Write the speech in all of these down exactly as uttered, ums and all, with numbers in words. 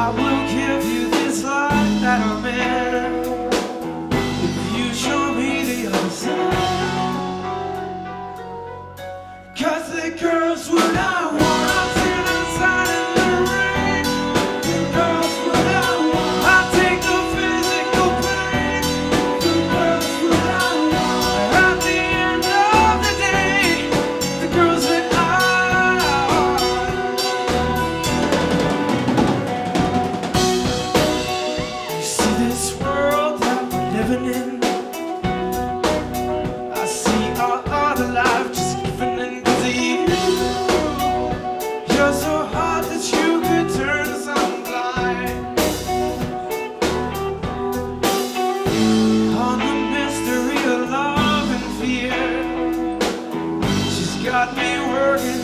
I will give you this life that I'm in if you show me the other side. 'Cause the girl's what I want. I'm sitting outside in the rain. The girl's what I want. I take the physical pain. The girl's what I want. At the end of the day, the girl's what I want. You see this world that we're living in, I see our other life just giving in. You're so hard that you could turn some blind on the mystery of love and fear. She's got me working.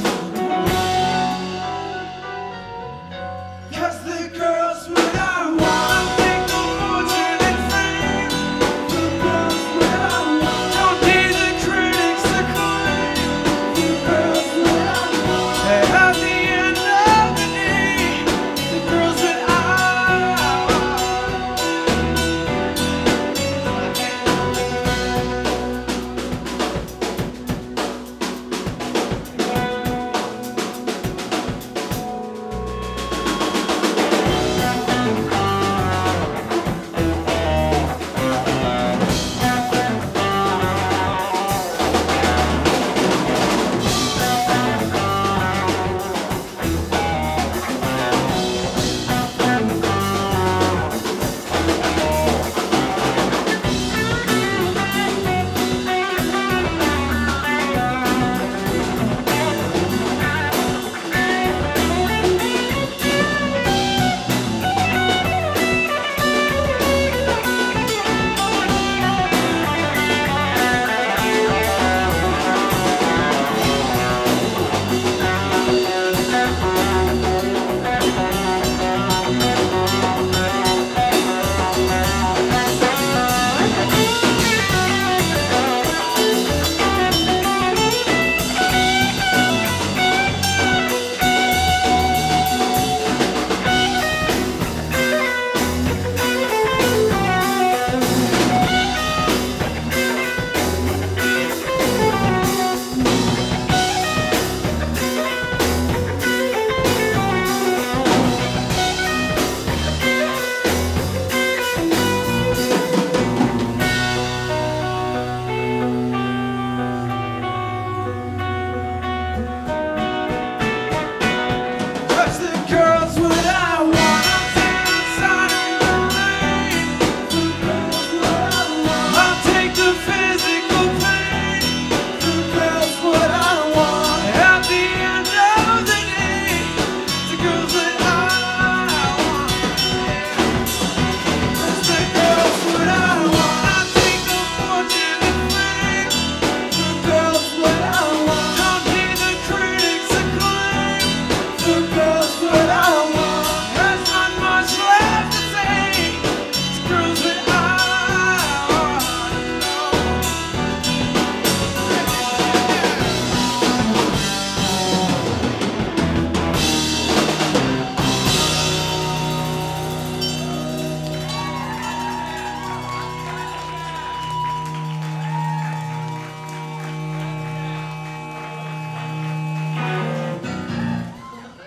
'Cause the girl's what I want. I think the fortune and fame. The girl's what I want. Don't need the critics to claim. The girl's what I want. At the end of the day, the girl's what I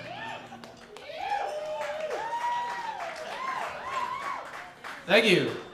Thank you.